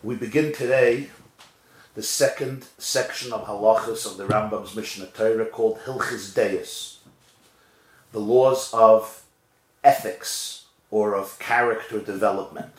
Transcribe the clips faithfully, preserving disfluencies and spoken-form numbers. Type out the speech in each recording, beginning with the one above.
We begin today the second section of halachas of the Rambam's Mishnah Torah called Hilchis Deis, the laws of ethics or of character development.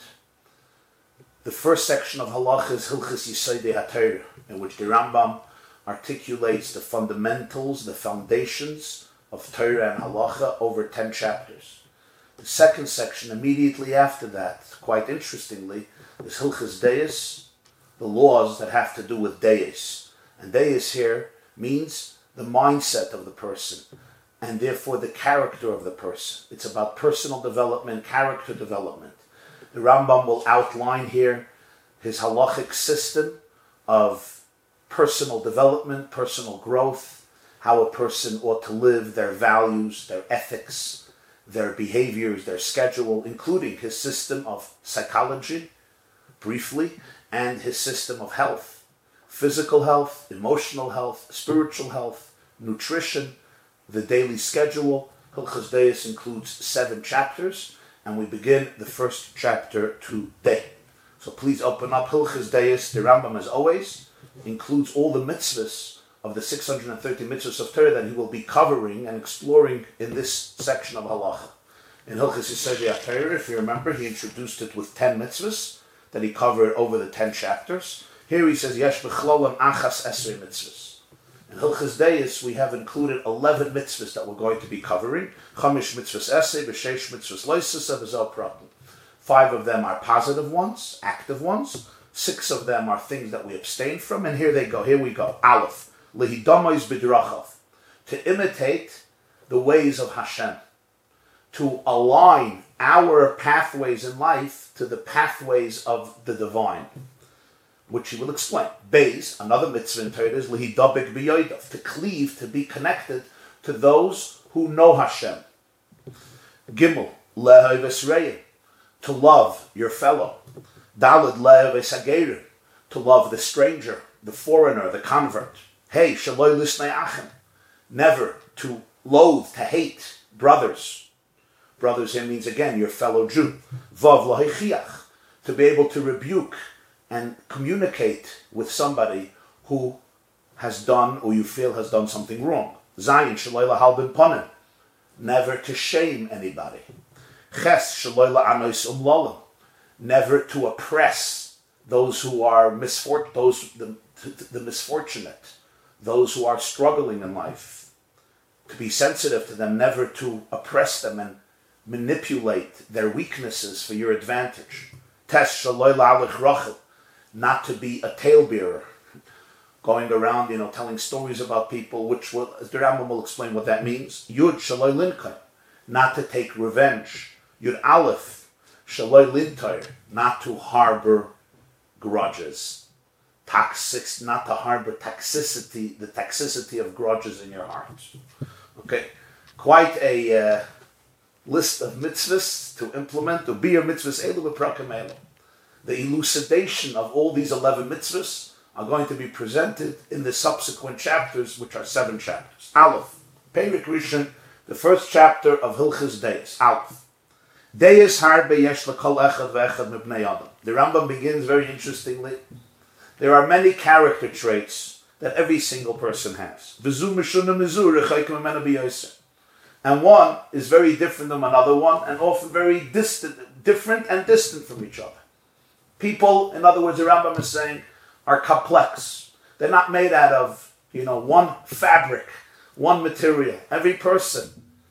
The first section of halachas is Hilchis Yisodei HaTorah, in which the Rambam articulates the fundamentals, the foundations of Torah and halacha over ten chapters. The second section, immediately after that, quite interestingly, is Hilchis Deis, the laws that have to do with Deis. And Deis here means the mindset of the person, and therefore the character of the person. It's about personal development, character development. The Rambam will outline here his halachic system of personal development, personal growth, how a person ought to live, their values, their ethics, their behaviors, their schedule, including his system of psychology, briefly, and his system of health, physical health, emotional health, spiritual health, nutrition, the daily schedule. Hilchos Deis includes seven chapters, and we begin the first chapter today. So please open up Hilchos Deis. The Rambam, as always, includes all the mitzvahs of the six hundred thirty mitzvahs of Torah that he will be covering and exploring in this section of halacha. In Hilchos Yisodei HaTorah, if you remember, he introduced it with ten mitzvahs that he covered over the ten chapters. Here he says, Yesh b'chlolam achas esrei mitzvahs. In Hilchos Deis, we have included eleven mitzvahs that we're going to be covering. Chamish mitzvahs esrei, b'sheish mitzvahs loisasa, v'zel pratim. Five of them are positive ones, active ones. Six of them are things that we abstain from. And here they go. Here we go. Aleph. Lehidamois b'drachav. To imitate the ways of Hashem. To align our pathways in life to the pathways of the divine, which he will explain. Beis, another mitzvah in Torah, is lehidabek b'yodav, to cleave, to be connected to those who know Hashem. Gimel, le'oves re'im, to love your fellow. Daled, le'oves hagerim, to love the stranger, the foreigner, the convert. Hey, shaloi lisnei achem, never to loathe, to hate brothers. Brothers here means, again, your fellow Jew. Vav lahichiach, to be able to rebuke and communicate with somebody who has done, or you feel has done something wrong. Zayin shaloi lahal ben panim, never to shame anybody. Ches shaloi la'anois umlalim, never to oppress those who are misfort, those the, the misfortunate, those who are struggling in life. To be sensitive to them, never to oppress them and manipulate their weaknesses for your advantage. Tes shaloi la'alich rachel, not to be a talebearer, going around, you know, telling stories about people, which will, the Rambam will explain what that means. Yud shaloi linkai, not to take revenge. Yud aleph shaloi lintai, not to harbor grudges. Toxic, not to harbor toxicity, the toxicity of grudges in your heart. Okay, quite a uh, list of mitzvahs to implement. To be your mitzvahs elu b'prakim elu. The elucidation of all these eleven mitzvahs are going to be presented in the subsequent chapters, which are seven chapters. Aleph, Perik Rishon, the first chapter of Hilchos Deis. Aleph. Deis harbe yesh l'kol echad ve'echad mibnei adam. The Rambam begins very interestingly. There are many character traits that every single person has. V'zu mishuna mizu rechayikim mimena b'yoseh. And one is very different than another one, and often very distant, different and distant from each other. People, in other words, the Rambam is saying, are complex. They're not made out of, you know, one fabric, one material. Every person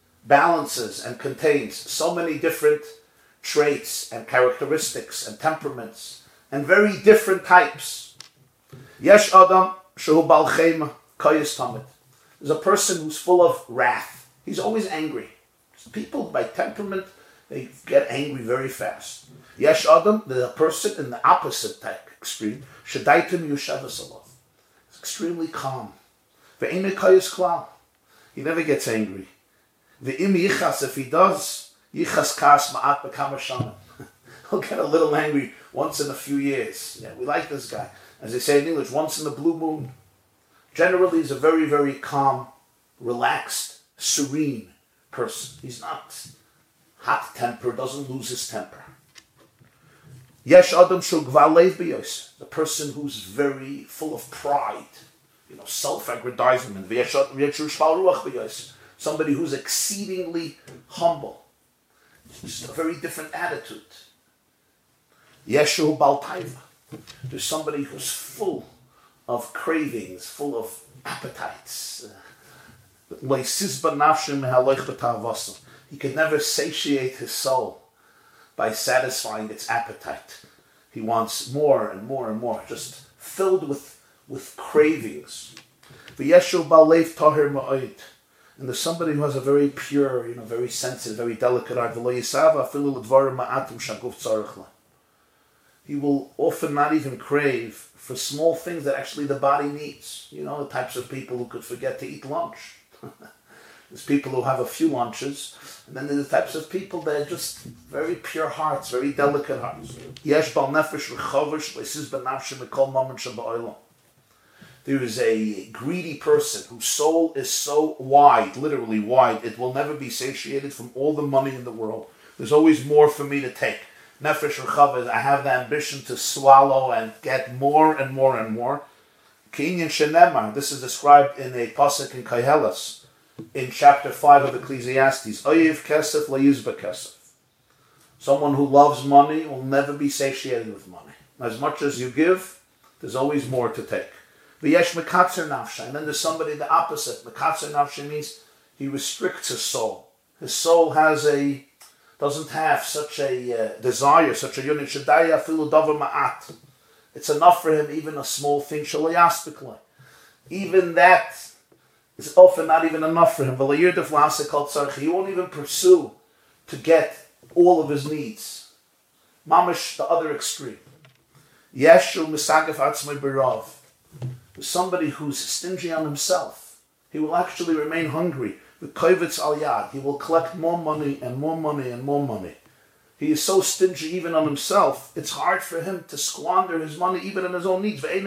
balances and contains so many different traits and characteristics and temperaments, and very different types. Yesh Adam shehu bal chema koyes tamid. There's a person who's full of wrath. He's always angry. People, by temperament, they get angry very fast. Yesh Adam, the person in the opposite type, extreme, shadaitim yushavasalav. He's extremely calm. Ve'ene koyes klal. He never gets angry. Ve'im yichas, if he does, yichas kas ma'at b'kama shanim. He'll get a little angry once in a few years. Yeah, we like this guy. As they say in English, once in the blue moon. Generally, he's a very, very calm, relaxed, serene person. He's not hot-tempered, doesn't lose his temper. Yesh Adam Shel Gval Lev B'Yos, the person who's very full of pride, you know, self-aggrandizement. V'yesh Adam Yetzer Shval Ruach B'Yos, somebody who's exceedingly humble. Just a very different attitude. Yeshu Bal Taiva, there's somebody who's full of cravings, full of appetites. He can never satiate his soul by satisfying its appetite. He wants more and more and more, just filled with, with cravings. And there's somebody who has a very pure, you know, very sensitive, very delicate heart. He will often not even crave for small things that actually the body needs. You know, the types of people who could forget to eat lunch. There's people who have a few lunches, and then there's the types of people that are just very pure hearts, very delicate hearts. There is a greedy person whose soul is so wide, literally wide, it will never be satiated from all the money in the world. There's always more for me to take. Nefesh Rechav, I have the ambition to swallow and get more and more and more. Kinyan Shenemar, this is described in a pasuk in Koheles, in chapter five of Ecclesiastes. Oyev kesef layizba kesef. Someone who loves money will never be satiated with money. As much as you give, there's always more to take. V'yesh mekatzer nafsha, and then there's somebody the opposite. Mekatzer nafsha means he restricts his soul. His soul has a doesn't have such a uh, desire, such a unit. Shadaya filu davar ma'at. It's enough for him, even a small thing. Shalayaspikla. Even that is often not even enough for him. He won't even pursue to get all of his needs. Mamish, the other extreme. Yeshu misagaf atzmei berav. Somebody who's stingy on himself. He will actually remain hungry. With kovetz al yad, he will collect more money and more money and more money. He is so stingy even on himself, it's hard for him to squander his money even in his own needs. He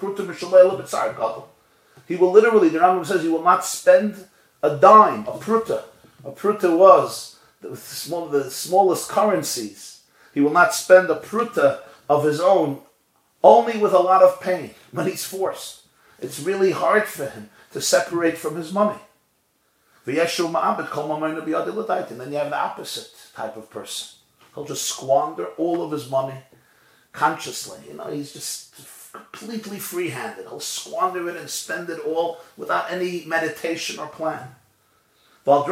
will literally, the Rambam says, he will not spend a dime, a pruta. A pruta was one of the smallest currencies. He will not spend a pruta of his own, only with a lot of pain, when he's forced. It's really hard for him to separate from his money. And then you have the opposite type of person. He'll just squander all of his money consciously. You know, he's just completely free-handed. He'll squander it and spend it all without any meditation or plan. And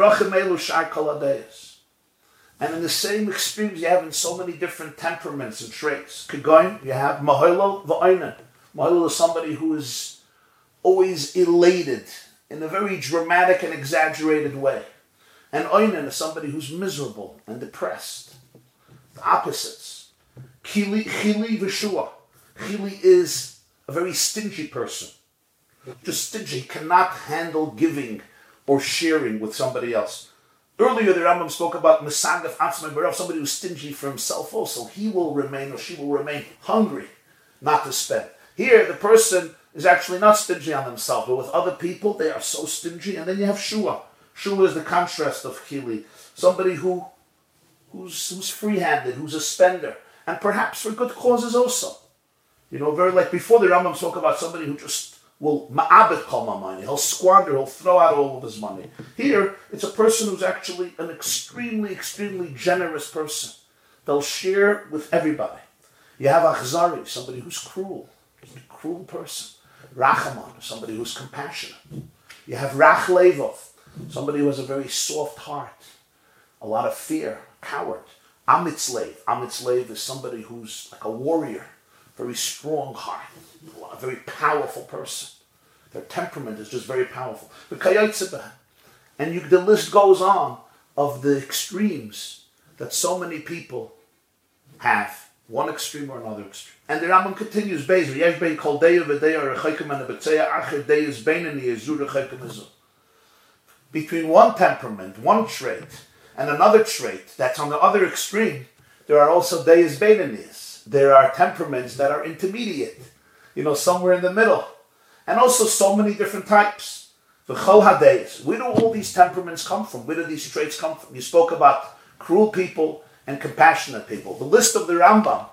in the same extremes you have in so many different temperaments and traits. You have Maholo v'oinen. Maholo is somebody who is always elated in a very dramatic and exaggerated way. And oinen is somebody who's miserable and depressed. The opposites. Chili, chili v'shua. Chili is a very stingy person. Just stingy. He cannot handle giving or sharing with somebody else. Earlier the Rambam spoke about Mesagaf Atzmei Berav, somebody who's stingy for himself also. He will remain or she will remain hungry, not to spend. Here the person is actually not stingy on themselves, but with other people they are so stingy. And then you have Shua. Shua is the contrast of Chili. Somebody who who's, who's free-handed, who's a spender. And perhaps for good causes also. You know, very like before the Rambam spoke about somebody who just will ma'abed kol ma'mayni. He'll squander, he'll throw out all of his money. Here, it's a person who's actually an extremely, extremely generous person. They'll share with everybody. You have Achzari, somebody who's cruel. A cruel person. Rachaman, somebody who's compassionate. You have Rach Levov, somebody who has a very soft heart. A lot of fear, coward. Amitzlev. Amitzlev is somebody who's like a warrior. Very strong heart, a very powerful person. Their temperament is just very powerful. And you, the list goes on of the extremes that so many people have, one extreme or another extreme. And the Rambam continues, between one temperament, one trait, and another trait that's on the other extreme, there are also Deis Beinanias. There are temperaments that are intermediate, you know, somewhere in the middle. And also so many different types. The Chol HaDeis. Where do all these temperaments come from? Where do these traits come from? You spoke about cruel people and compassionate people. The list of the Rambam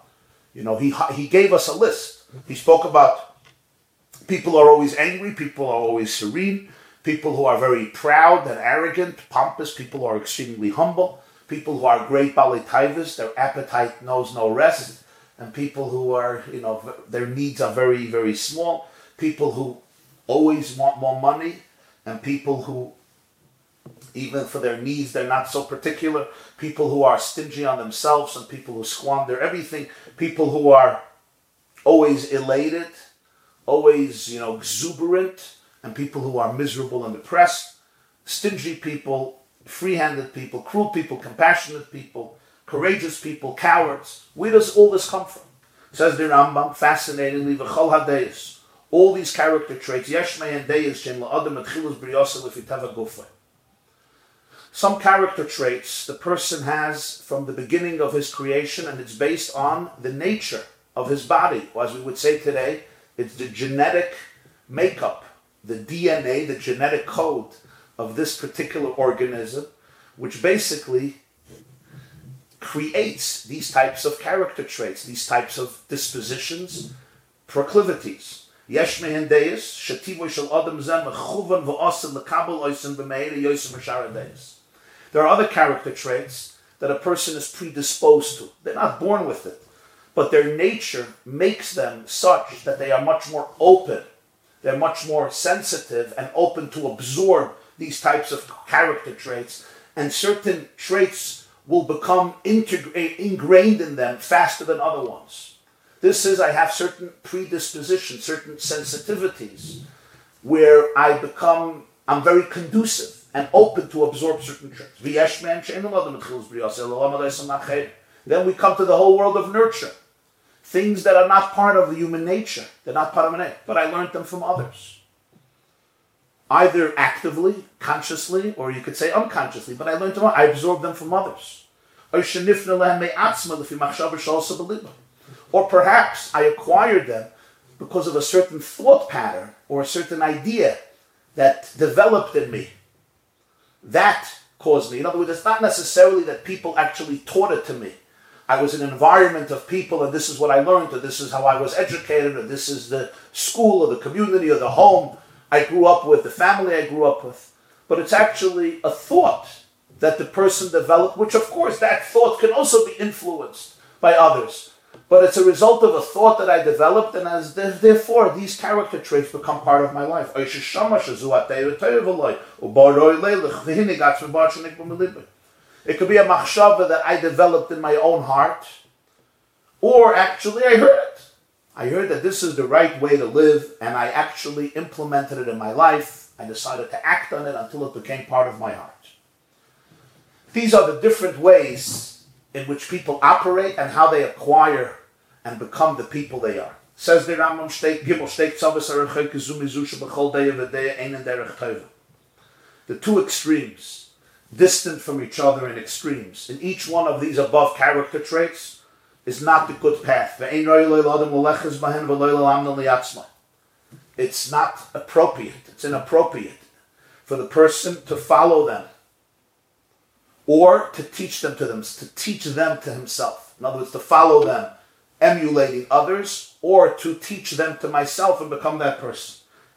You know, he he gave us a list. He spoke about people who are always angry, people who are always serene, people who are very proud and arrogant, pompous, people who are extremely humble, people who are great Bali Taivas, their appetite knows no rest, and people who are, you know, their needs are very, very small, people who always want more money, and people who, even for their needs, they're not so particular, people who are stingy on themselves, and people who squander everything, people who are always elated, always, you know, exuberant, and people who are miserable and depressed, stingy people, free-handed people, cruel people, compassionate people, courageous people, cowards. Where does all this come from? Says the Rambam, fascinatingly, v'chol hadeyos. All these character traits, yesh me'en deyos shem la'adam etchilus briyasa lefiteva gufay. Some character traits the person has from the beginning of his creation, and it's based on the nature of his body. Or as we would say today, it's the genetic makeup, the D N A, the genetic code of this particular organism, which basically creates these types of character traits, these types of dispositions, proclivities. Yesh mehen deyos, shetivo shel adam zeh mechuvan v'osen lekabel oisen b'meir yosem v'shara deyos. There are other character traits that a person is predisposed to. They're not born with it, but their nature makes them such that they are much more open. They're much more sensitive and open to absorb these types of character traits, and certain traits will become integra- ingrained in them faster than other ones. This is, I have certain predispositions, certain sensitivities, where I become, I'm very conducive and open to absorb certain traits. Then we come to the whole world of nurture. Things that are not part of the human nature. They're not part of my nature, but I learned them from others. Either actively, consciously, or you could say unconsciously, but I learned them, I absorbed them from others. Or perhaps I acquired them because of a certain thought pattern or a certain idea that developed in me. That caused me. In other words, it's not necessarily that people actually taught it to me. I was in an environment of people, and this is what I learned, or this is how I was educated, or this is the school, or the community, or the home I grew up with, the family I grew up with. But it's actually a thought that the person developed, which of course that thought can also be influenced by others. But it's a result of a thought that I developed, and as therefore these character traits become part of my life. It could be a machshava that I developed in my own heart, or actually I heard it. I heard that this is the right way to live, and I actually implemented it in my life. I decided to act on it until it became part of my heart. These are the different ways in which people operate and how they acquire and become the people they are. Says the Rambam, Gimel Shteik Tzavos Arachei Kizu Mizusha B'chol Deya V'Deya Einen Derech Tova. The two extremes, distant from each other in extremes. In each one of these above character traits is not the good path. It's not appropriate, it's inappropriate for the person to follow them or to teach them to them, to teach them to himself. In other words, to follow them, emulating others, or to teach them to myself and become that person.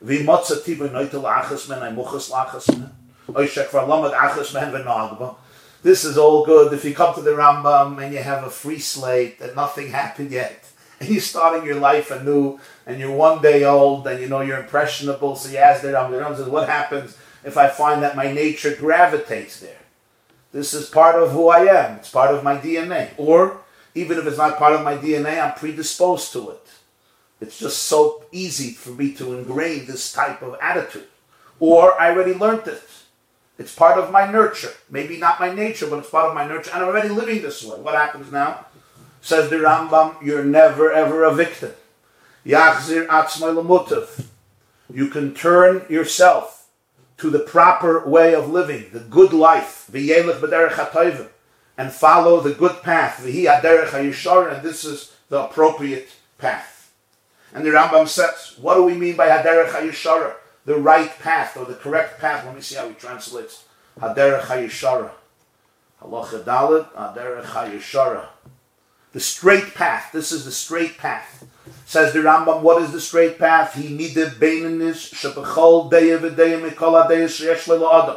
This is all good if you come to the Rambam and you have a free slate and nothing happened yet, and you're starting your life anew, and you're one day old, and you know you're impressionable, so you ask the Rambam, the Rambam says, what happens if I find that my nature gravitates there? This is part of who I am, it's part of my D N A. Or, even if it's not part of my D N A, I'm predisposed to it. It's just so easy for me to ingrain this type of attitude. Or, I already learned it. It's part of my nurture. Maybe not my nature, but it's part of my nurture. And I'm already living this way. What happens now? Says the Rambam, you're never ever a victim. Yachzir atzmai lemutav. You can turn yourself to the proper way of living, the good life, v'yelech b'derech ha'tovim, and follow the good path, v'hi ha'derech ha'yishar, and this is the appropriate path. And the Rambam says, what do we mean by ha'derech ha'yishar? The right path, or the correct path. Let me see how he translates. Haderech hayishara. Halacha Daled, Haderech hayishara. The straight path. This is the straight path. Says the Rambam, what is the straight path? He mideh beinanis shebechol deya v'deya mikol hadeya sheyesh le'adam.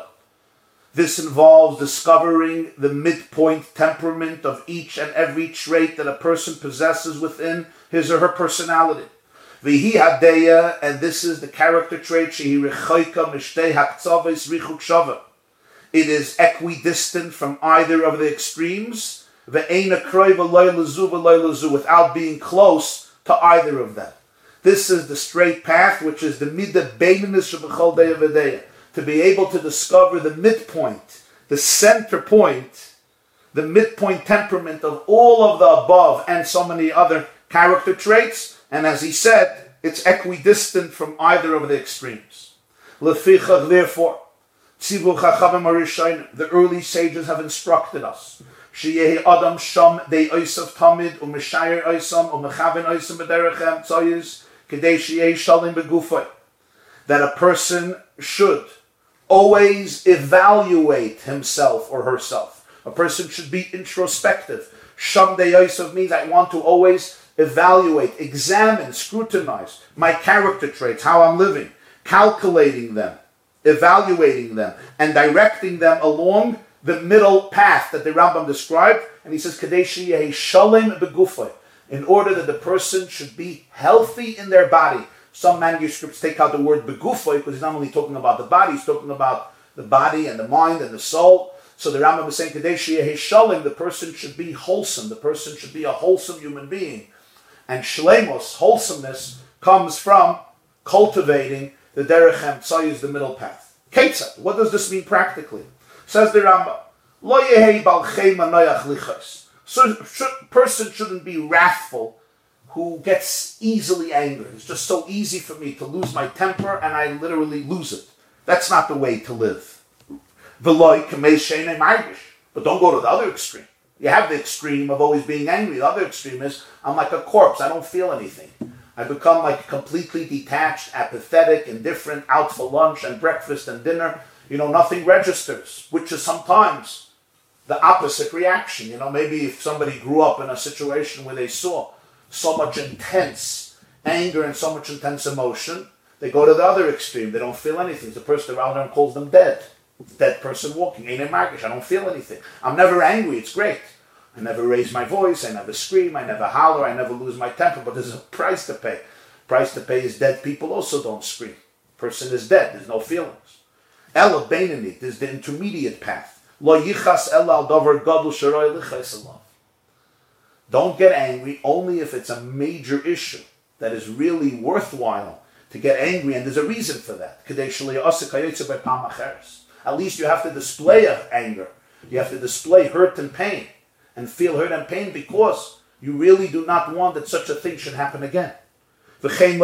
This involves discovering the midpoint temperament of each and every trait that a person possesses within his or her personality. V'hi hadeya, and this is the character trait, shehi rechoika mishtei haktzavos richuk shava. It is equidistant from either of the extremes, ve'eina kroy v'loy lezu v'loy lezu, without being close to either of them. This is the straight path, which is the mideh beinanis shebechol deya v'deya. To be able to discover the midpoint, the center point, the midpoint temperament of all of the above and so many other character traits. And as he said, it's equidistant from either of the extremes. Lefichach, therefore, tzivu chachamim harishonim, the early sages have instructed us. Sheyehi adam sham dei oisav tamid u'mishayer oisam u'mechaven oisam b'derechem tzoyis kedei sheyehi shalim begufay. That a person should always evaluate himself or herself. A person should be introspective. Sham dei oisav means I want to always evaluate, examine, scrutinize my character traits, how I'm living, calculating them, evaluating them, and directing them along the middle path that the Rambam described. And he says, Kadei sheyehi shalem begufay, in order that the person should be healthy in their body. Some manuscripts take out the word begufay because he's not only talking about the body, he's talking about the body and the mind and the soul. So the Rambam is saying, Kadei sheyehi shalem, the person should be wholesome, the person should be a wholesome human being. And shlemos, wholesomeness, comes from cultivating the derech emtzayis, the middle path. Ketzat, what does this mean practically? Says the Rambam, Lo yehi balchei manoyach lichos. So a person shouldn't be wrathful who gets easily angry. It's just so easy for me to lose my temper and I literally lose it. That's not the way to live. V'loi kamei sheinei margish. But don't go to the other extreme. You have the extreme of always being angry. The other extreme is, I'm like a corpse. I don't feel anything. I become like completely detached, apathetic, indifferent, out for lunch and breakfast and dinner. You know, nothing registers, which is sometimes the opposite reaction. You know, maybe if somebody grew up in a situation where they saw so much intense anger and so much intense emotion, they go to the other extreme. They don't feel anything. The person around them calls them dead. Dead person walking. Ain't markish. I don't feel anything. I'm never angry. It's great. I never raise my voice. I never scream. I never holler. I never lose my temper. But there's a price to pay. Price to pay is dead people also don't scream. Person is dead. There's no feelings. Ela beinani. There's the intermediate path. Lo yichas ela al davar gadol sharoi lichas elav. Don't get angry only if it's a major issue that is really worthwhile to get angry, and there's a reason for that. At least you have to display anger. You have to display hurt and pain, and feel hurt and pain because you really do not want that such a thing should happen again. He spoke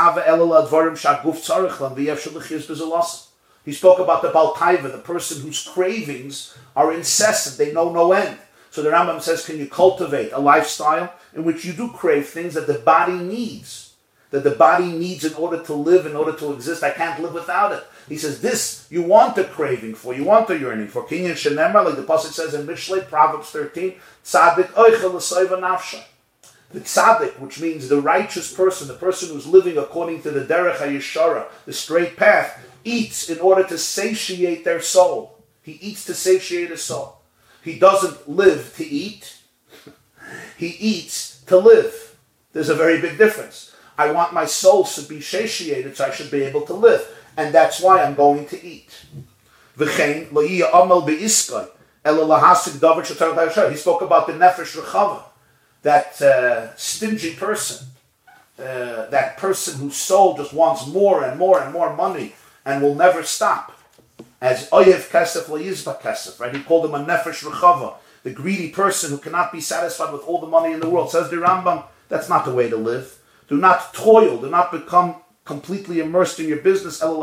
about the Baal Taiva, the person whose cravings are incessant, they know no end. So the Rambam says, can you cultivate a lifestyle in which you do crave things that the body needs, that the body needs in order to live, in order to exist? I can't live without it. He says, this you want a craving for, you want a yearning for. Kinyan shenemar, like the Pasuk says in Mishlei, Proverbs thirteen, Tzadik oichel l'soiva nafsha. The tzaddik, which means the righteous person, the person who's living according to the derech hayeshara, the straight path, eats in order to satiate their soul. He eats to satiate his soul. He doesn't live to eat. He eats to live. There's a very big difference. I want my soul to be satiated so I should be able to live. And that's why I'm going to eat. He spoke about the nefesh rechava, that uh, stingy person, uh, that person whose soul just wants more and more and more money and will never stop. As oyev kesef lo yizba kesef, right? He called him a nefesh rechava, the greedy person who cannot be satisfied with all the money in the world. Says the Rambam, that's not the way to live. Do not toil, do not become completely immersed in your business in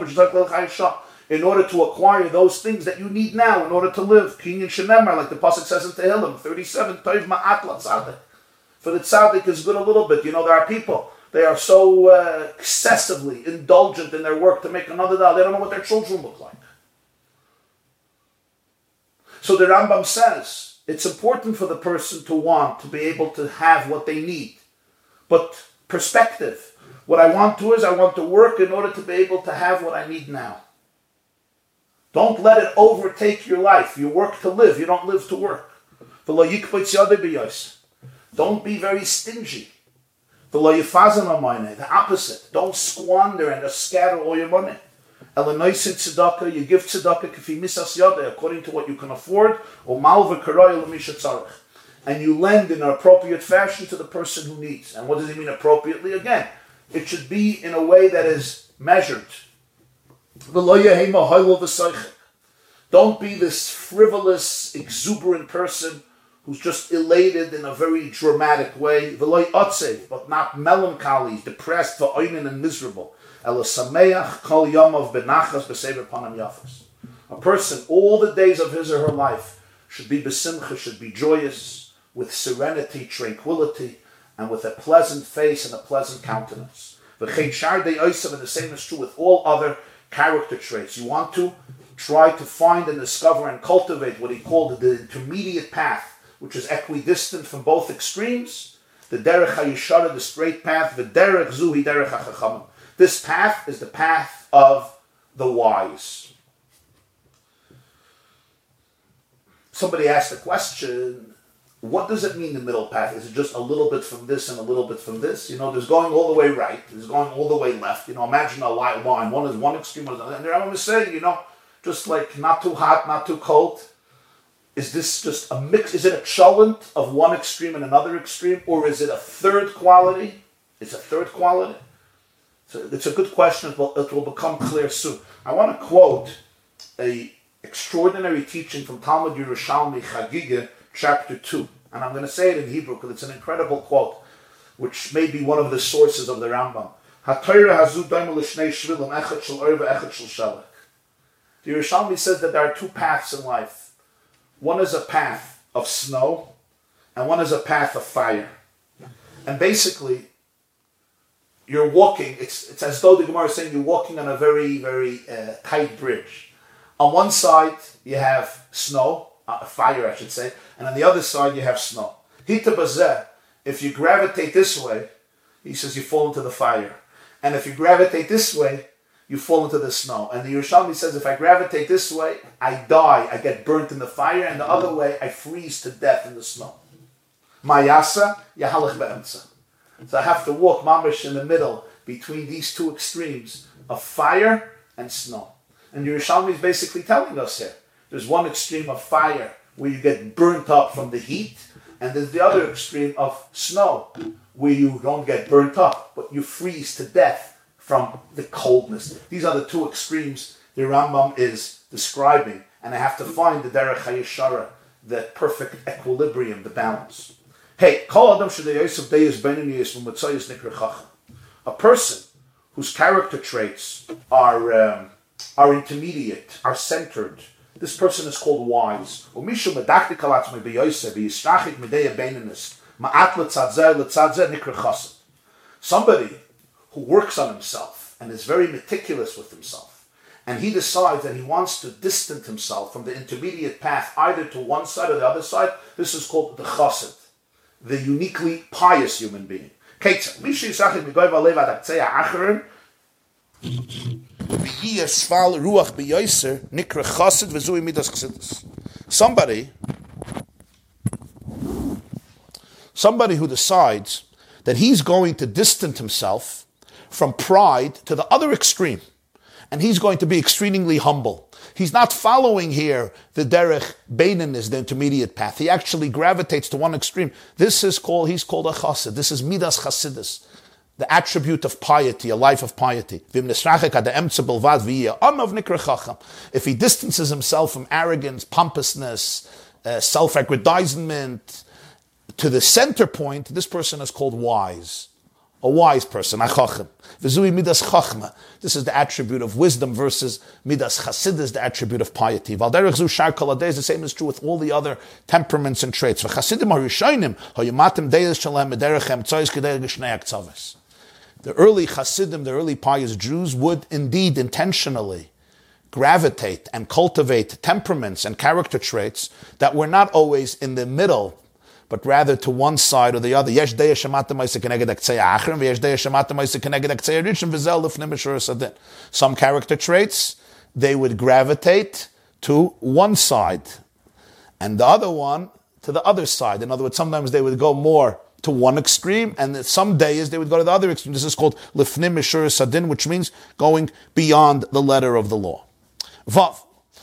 order to acquire those things that you need now in order to live. Kinyan shenemar, like the Pasuk says in Tehillim thirty-seven, toiv ma'at latzadik. For the tzaddik is good a little bit. You know, there are people, they are so uh, excessively indulgent in their work to make another dollar. They don't know what their children look like. So the Rambam says, it's important for the person to want to be able to have what they need. But perspective. What I want to is I want to work in order to be able to have what I need now. Don't let it overtake your life. You work to live. You don't live to work. Don't be very stingy. The opposite. Don't squander and just scatter all your money. You give tzedakah according to what you can afford, and you lend in an appropriate fashion to the person who needs. And what does it mean appropriately? Again, it should be in a way that is measured. Don't be this frivolous, exuberant person who's just elated in a very dramatic way, but not melancholy, depressed, and miserable. A person, all the days of his or her life, should be besimcha, should be joyous, with serenity, tranquility, and with a pleasant face and a pleasant countenance. And the same is true with all other character traits. You want to try to find and discover and cultivate what he called the intermediate path, which is equidistant from both extremes. The derech hayishara, the straight path. The derech zuhi derech hachachamim. This path is the path of the wise. Somebody asked the question, what does it mean the middle path? Is it just a little bit from this and a little bit from this? You know, there's going all the way right, there's going all the way left. You know, imagine a line. One is one extreme, one is another. And the Rambam is saying, you know, just like not too hot, not too cold. Is this just a mix? Is it a cholent of one extreme and another extreme? Or is it a third quality? It's a third quality? So it's a good question. It will, it will become clear soon. I want to quote a extraordinary teaching from Talmud Yerushalmi Chagiga, chapter two. And I'm going to say it in Hebrew because it's an incredible quote, which may be one of the sources of the Rambam. The Yerushalmi says that there are two paths in life. One is a path of snow, and one is a path of fire. And basically, you're walking, it's, it's as though the Gemara is saying you're walking on a very, very uh, tight bridge. On one side, you have snow, uh, fire I should say, and on the other side, you have snow. Hita bazeh, if you gravitate this way, he says you fall into the fire. And if you gravitate this way, you fall into the snow. And the Yerushalmi says, if I gravitate this way, I die, I get burnt in the fire, and the other way, I freeze to death in the snow. Mayasa, yahalach be'emtza. So I have to walk mamish in the middle between these two extremes of fire and snow. And Yerushalmi is basically telling us here, there's one extreme of fire where you get burnt up from the heat, and there's the other extreme of snow where you don't get burnt up, but you freeze to death from the coldness. These are the two extremes the Rambam is describing, and I have to find the derech hayeshara, the perfect equilibrium, the balance. Hey, a person whose character traits are um, are intermediate, are centered, this person is called wise. Somebody who works on himself and is very meticulous with himself, and he decides that he wants to distance himself from the intermediate path, either to one side or the other side, this is called the chassid, the uniquely pious human being. Somebody, somebody who decides that he's going to distance himself from pride to the other extreme, and he's going to be extremely humble. He's not following here the derech beinin is the intermediate path. He actually gravitates to one extreme. This is called, he's called a chassid. This is midas chasidus, the attribute of piety, a life of piety. If he distances himself from arrogance, pompousness, uh, self-aggrandizement, to the center point, this person is called wise. A wise person, a chacham. V'zui midas chachma. This is the attribute of wisdom versus midas chasidus, the attribute of piety. Valderech zu shar kol hadei, the same is true with all the other temperaments and traits. V'chasidim harishonim, hayamatim deyes shalem mederechem tzoyis kedei geshnei aktzavos. The early chasidim, the early pious Jews would indeed intentionally gravitate and cultivate temperaments and character traits that were not always in the middle, but rather to one side or the other. Some character traits, they would gravitate to one side, and the other one to the other side. In other words, sometimes they would go more to one extreme, and some days they would go to the other extreme. This is called lifnim mishur sadin, which means going beyond the letter of the law. Vav.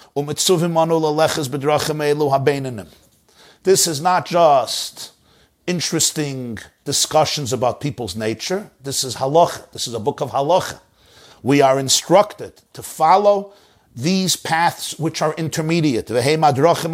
This is not just interesting discussions about people's nature. This is halacha. This is a book of halacha. We are instructed to follow these paths which are intermediate. They are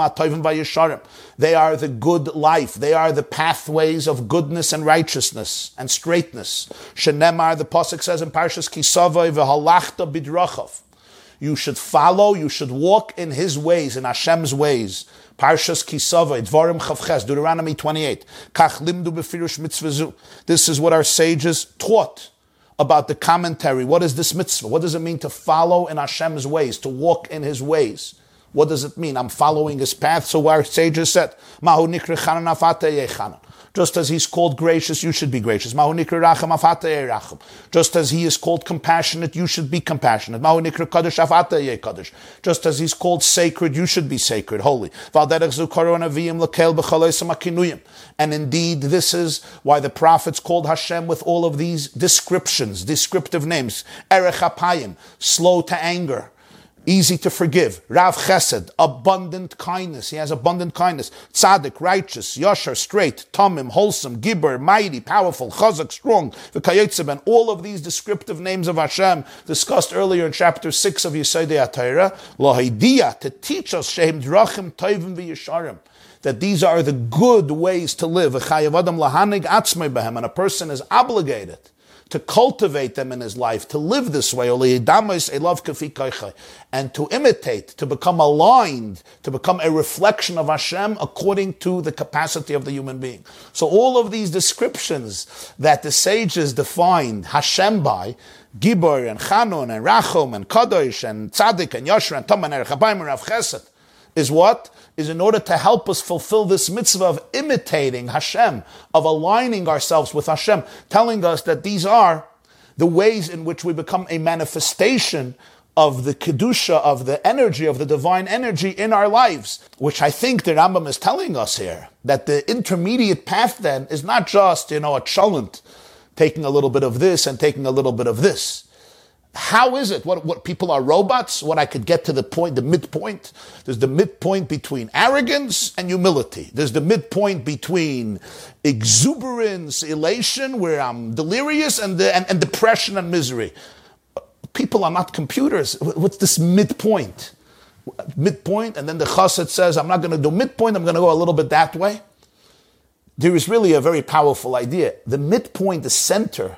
the good life. They are the pathways of goodness and righteousness and straightness. Shenemar, the pasuk says in Parshas Kisavai, v'halachta bidrachav. You should follow, you should walk in His ways, in Hashem's ways. Parshas Kisavai, Dvarim Chavches, Deuteronomy twenty-eight. Kach limdu befirush mitzvazu. This is what our sages taught about the commentary. What is this mitzvah? What does it mean to follow in Hashem's ways, to walk in His ways? What does it mean? I'm following His path. So our sages said, Mahu nikre chanan afate yechanan. Just as He's called gracious, you should be gracious. Mahu nikre racham afate yeracham. Just as He is called compassionate, you should be compassionate. Mahu nikre kadosh afate yekadosh. Just as He's called sacred, you should be sacred, holy. And indeed, this is why the prophets called Hashem with all of these descriptions, descriptive names. Erech apayim, slow to anger, easy to forgive. Rav Chesed, abundant kindness. He has abundant kindness. Tzaddik, righteous. Yashar, straight. Tamim, wholesome. Gibber, mighty, powerful. Chazak, strong. V'kayotzeb, and all of these descriptive names of Hashem discussed earlier in chapter six of Yesodei HaTorah. Lahidiyah, to teach us shehem drachim tovim v'yesharim, that these are the good ways to live. And a person is obligated to cultivate them in his life, to live this way, and to imitate, to become aligned, to become a reflection of Hashem according to the capacity of the human being. So all of these descriptions that the sages defined Hashem by, Gibor and Chanun and Rachum and Kadosh and Tzaddik and Yashar and Tom and Erech Apayim and Rav Chesed, is what? Is in order to help us fulfill this mitzvah of imitating Hashem, of aligning ourselves with Hashem, telling us that these are the ways in which we become a manifestation of the kedusha, of the energy, of the divine energy in our lives, which I think the Rambam is telling us here, that the intermediate path then is not just, you know, a cholent, taking a little bit of this and taking a little bit of this. How is it? What, what people are robots? What I could get to the point, the midpoint. There's the midpoint between arrogance and humility. There's the midpoint between exuberance, elation, where I'm delirious, and, the, and, and depression and misery. People are not computers. What's this midpoint? Midpoint, and then the chassid says, I'm not going to do midpoint, I'm going to go a little bit that way. There is really a very powerful idea. The midpoint, the center,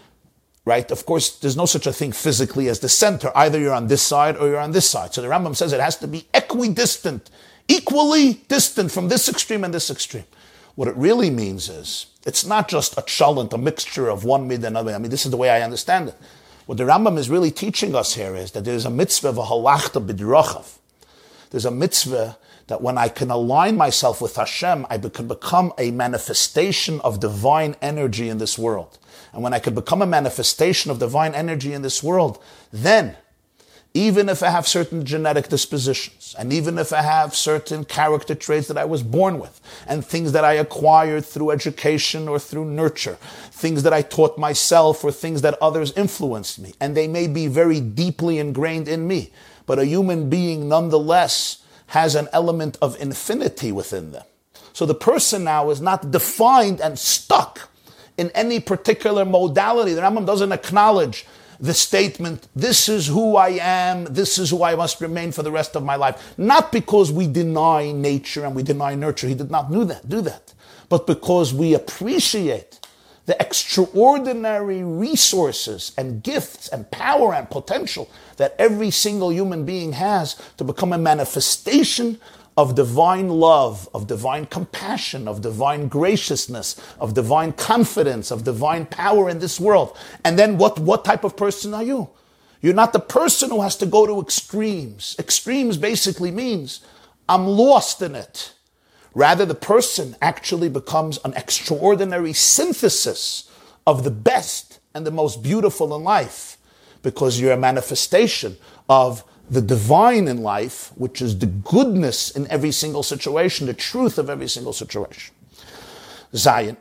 right? Of course, there's no such a thing physically as the center. Either you're on this side or you're on this side. So the Rambam says it has to be equidistant, equally distant from this extreme and this extreme. What it really means is, it's not just a cholent, a mixture of one mid and another. I mean, this is the way I understand it. What the Rambam is really teaching us here is that there's a mitzvah of a halachta bidrachav. There's a mitzvah that when I can align myself with Hashem, I can become a manifestation of divine energy in this world. And when I can become a manifestation of divine energy in this world, then, even if I have certain genetic dispositions, and even if I have certain character traits that I was born with, and things that I acquired through education or through nurture, things that I taught myself or things that others influenced me, and they may be very deeply ingrained in me, but a human being nonetheless has an element of infinity within them. So the person now is not defined and stuck in any particular modality. The Rambam doesn't acknowledge the statement, this is who I am, this is who I must remain for the rest of my life. Not because we deny nature and we deny nurture. He did not do that, do that. But because we appreciate the extraordinary resources and gifts and power and potential that every single human being has to become a manifestation of divine love, of divine compassion, of divine graciousness, of divine confidence, of divine power in this world. And then what, what type of person are you? You're not the person who has to go to extremes. Extremes basically means I'm lost in it. Rather, the person actually becomes an extraordinary synthesis of the best and the most beautiful in life, because you're a manifestation of the divine in life, which is the goodness in every single situation, the truth of every single situation. Zion,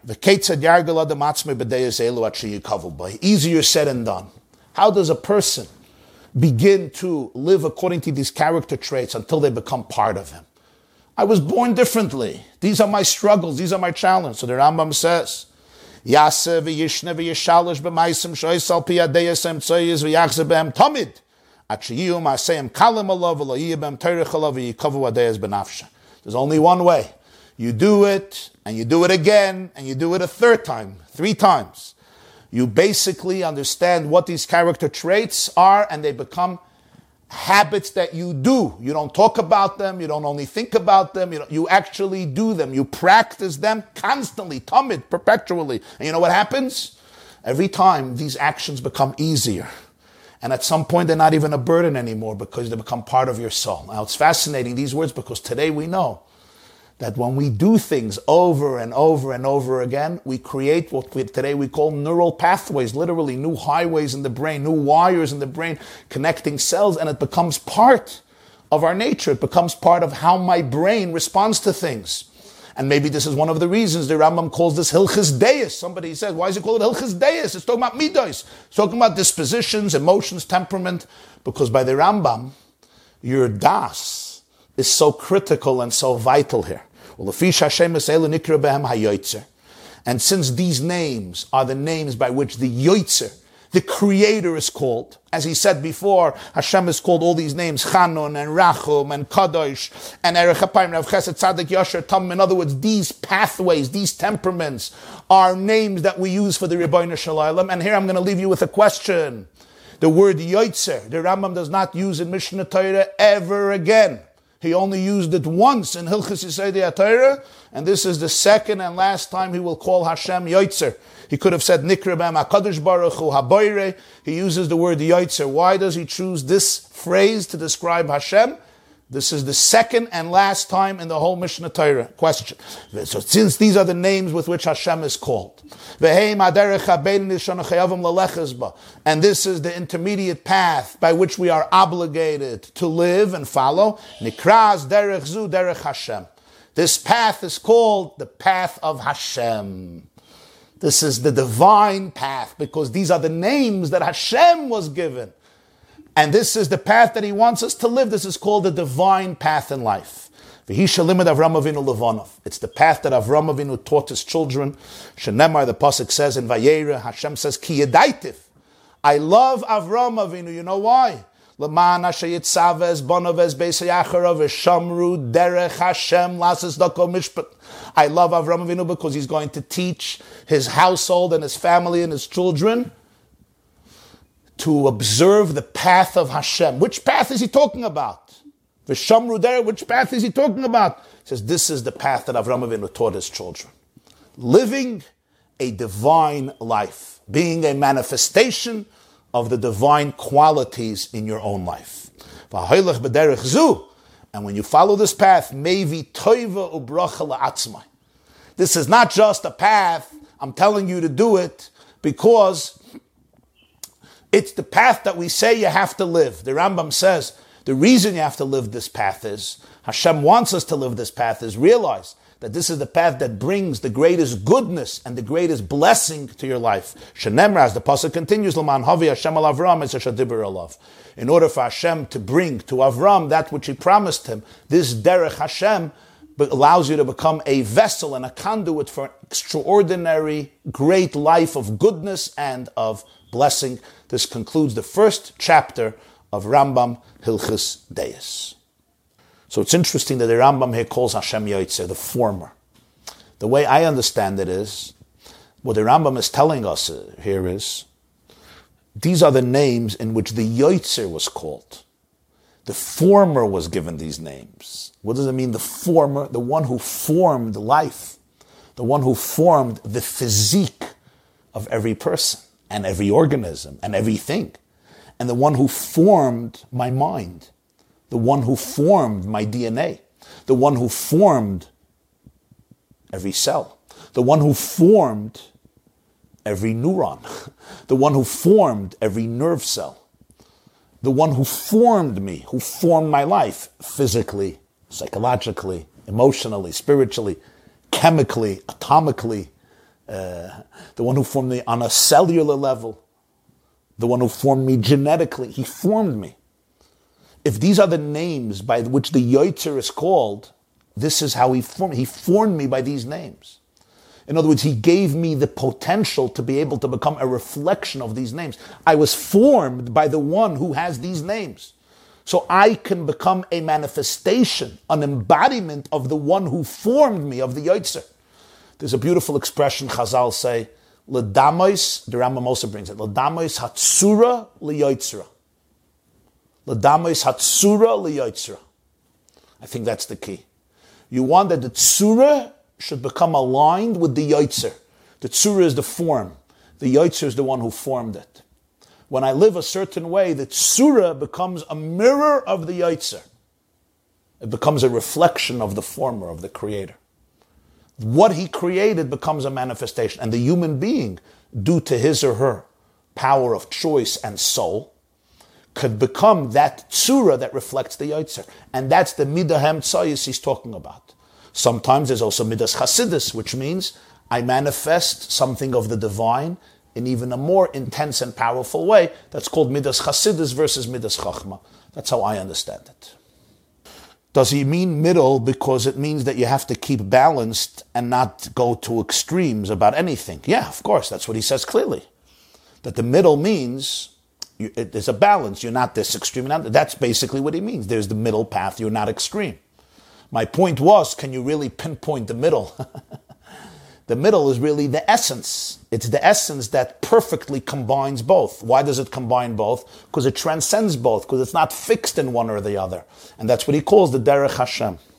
easier said than done. How does a person begin to live according to these character traits until they become part of him? I was born differently. These are my struggles. These are my challenges. So the Rambam says, Yaseh v'yishne v'yishalish b'maisim shoysal piyadeyasem tzoyiz v'yachze b'hem tamid. Achiyu ma'aseyem kalim alav v'loyiyah b'hem teirich alav v'yikavu adeyas b'nafsha. There's only one way. You do it, and you do it again, and you do it a third time, three times. You basically understand what these character traits are, and they become habits that you do. You don't talk about them, you don't only think about them, you, don't, you actually do them. You practice them constantly, tamid, perpetually. And you know what happens? Every time these actions become easier. And at some point they're not even a burden anymore because they become part of your soul. Now it's fascinating, these words, because today we know that when we do things over and over and over again, we create what we, today we call neural pathways, literally new highways in the brain, new wires in the brain, connecting cells, and it becomes part of our nature. It becomes part of how my brain responds to things. And maybe this is one of the reasons the Rambam calls this Hilchis Deis. Somebody says, why is it called Hilchis Deis? It's talking about midos. It's talking about dispositions, emotions, temperament, because by the Rambam, your das is so critical and so vital here. And since these names are the names by which the Yoitzer, the Creator, is called, as he said before, Hashem is called all these names, Chanun and Rachum and Kadosh and Erech HaPayim, Rav Chesed, Tzaddik, Yasher, Tam. In other words, these pathways, these temperaments are names that we use for the Rebbeinu Shalom. And here I'm going to leave you with a question. The word Yoitzer, the Rambam does not use in Mishnah Torah ever again. He only used it once in Hilchos Yesodei HaTorah, and this is the second and last time he will call Hashem Yoitzer. He could have said Nikra B'hem HaKadosh Baruch Hu Haboire. He uses the word Yoitzer. Why does he choose this phrase to describe Hashem? This is the second and last time in the whole Mishnah Torah. Question. So since these are the names with which Hashem is called, and this is the intermediate path by which we are obligated to live and follow, Nikraz derech zu derech Hashem. This path is called the path of Hashem. This is the divine path, because these are the names that Hashem was given. And this is the path that he wants us to live. This is called the divine path in life. It's the path that Avram Avinu taught his children. Shenemar, the pasuk says in Vayera, Hashem says, Ki yedaitiv. I love Avram Avinu. You know why? L'man asher yitzaveh bonav es beis hayacharav v'shamru derech Hashem lasas dako mishpat. I love Avram Avinu because he's going to teach his household and his family and his children to observe the path of Hashem. Which path is he talking about? V'shamru derech, which path is he talking about? He says, this is the path that Avram Avinu taught his children. Living a divine life. Being a manifestation of the divine qualities in your own life. And when you follow this path, mevi toiva ubracha la'atzmai. This is not just a path, I'm telling you to do it, because it's the path that we say you have to live. The Rambam says, the reason you have to live this path is, Hashem wants us to live this path, is realize that this is the path that brings the greatest goodness and the greatest blessing to your life. Shenemra, as the pasuk continues, L'man havi Hashem al Avram es asher diber alav. In order for Hashem to bring to Avram that which he promised him, this derech Hashem allows you to become a vessel and a conduit for an extraordinary, great life of goodness and of blessing. This concludes the first chapter of Rambam Hilchis Deis. So it's interesting that the Rambam here calls Hashem Yoitzer, the former. The way I understand it is, what the Rambam is telling us here is, these are the names in which the Yoitzer was called. The former was given these names. What does it mean, the former? The one who formed life. The one who formed the physique of every person and every organism and everything. and the one who formed my mind, the one who formed my D N A, the one who formed every cell, the one who formed every neuron, the one who formed every nerve cell, the one who formed me, who formed my life physically, psychologically, emotionally, spiritually, chemically, atomically, uh, the one who formed me on a cellular level, the one who formed me genetically. He formed me. If these are the names by which the Yotzer is called, this is how he formed. He formed me by these names. In other words, he gave me the potential to be able to become a reflection of these names. I was formed by the one who has these names. So I can become a manifestation, an embodiment of the one who formed me, of the Yotzer. There's a beautiful expression Chazal say, L'damois, the Rambam also brings it, L'damois hatsura liyotzra. L'damois hatsura liyotzra. I think that's the key. You want that the tzura should become aligned with the Yotzer. The tzura is the form. The Yotzer is the one who formed it. When I live a certain way, the tzura becomes a mirror of the Yotzer. It becomes a reflection of the former, of the creator. What he created becomes a manifestation. And the human being, due to his or her power of choice and soul, could become that tzura that reflects the Yotzer. And that's the midah hemtzayis he's talking about. Sometimes there's also midas chasidus, which means I manifest something of the divine in even a more intense and powerful way. That's called midas chasidus versus midas chachma. That's how I understand it. Does he mean middle because it means that you have to keep balanced and not go to extremes about anything? Yeah, of course, that's what he says clearly. That the middle means you, it, there's a balance. You're not this extreme. Not, that's basically what he means. There's the middle path. You're not extreme. My point was, can you really pinpoint the middle? The middle is really the essence. It's the essence that perfectly combines both. Why does it combine both? Because it transcends both, because it's not fixed in one or the other. And that's what he calls the Derech Hashem.